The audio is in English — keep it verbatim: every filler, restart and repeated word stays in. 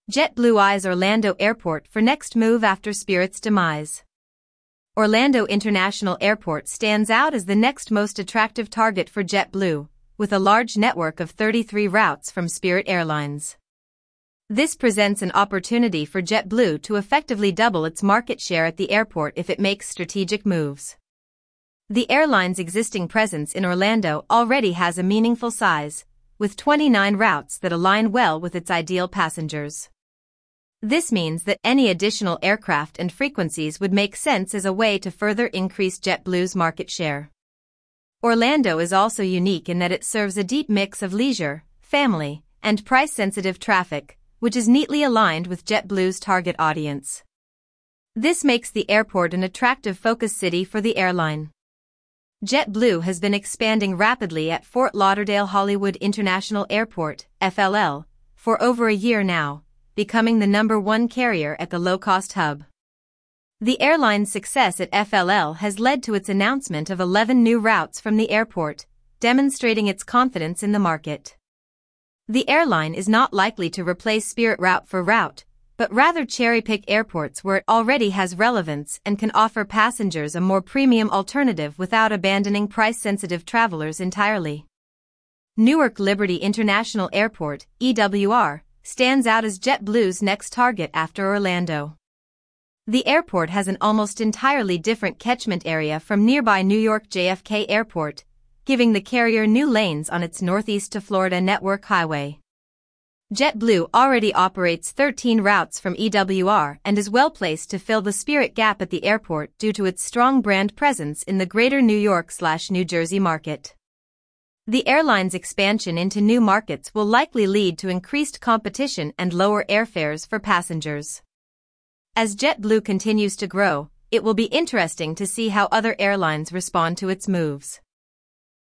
JetBlue eyes Orlando Airport for next move after Spirit's demise. Orlando International Airport stands out as the next most attractive target for JetBlue, with a large network of thirty-three routes from Spirit Airlines. This presents an opportunity for JetBlue to effectively double its market share at the airport if it makes strategic moves. The airline's existing presence in Orlando already has a meaningful size, with twenty-nine routes that align well with its ideal passengers. This means that any additional aircraft and frequencies would make sense as a way to further increase JetBlue's market share. Orlando is also unique in that it serves a deep mix of leisure, family, and price-sensitive traffic, which is neatly aligned with JetBlue's target audience. This makes the airport an attractive focus city for the airline. JetBlue has been expanding rapidly at Fort Lauderdale-Hollywood International Airport, F L L, for over a year now, becoming the number one carrier at the low-cost hub. The airline's success at F L L has led to its announcement of eleven new routes from the airport, demonstrating its confidence in the market. The airline is not likely to replace Spirit route for route, but rather cherry-pick airports where it already has relevance and can offer passengers a more premium alternative without abandoning price-sensitive travelers entirely. Newark Liberty International Airport, E W R, stands out as JetBlue's next target after Orlando. The airport has an almost entirely different catchment area from nearby New York J F K Airport, giving the carrier new lanes on its northeast to Florida network highway. JetBlue already operates thirteen routes from E W R and is well placed to fill the Spirit gap at the airport due to its strong brand presence in the greater New York/New Jersey market. The airline's expansion into new markets will likely lead to increased competition and lower airfares for passengers. As JetBlue continues to grow, it will be interesting to see how other airlines respond to its moves.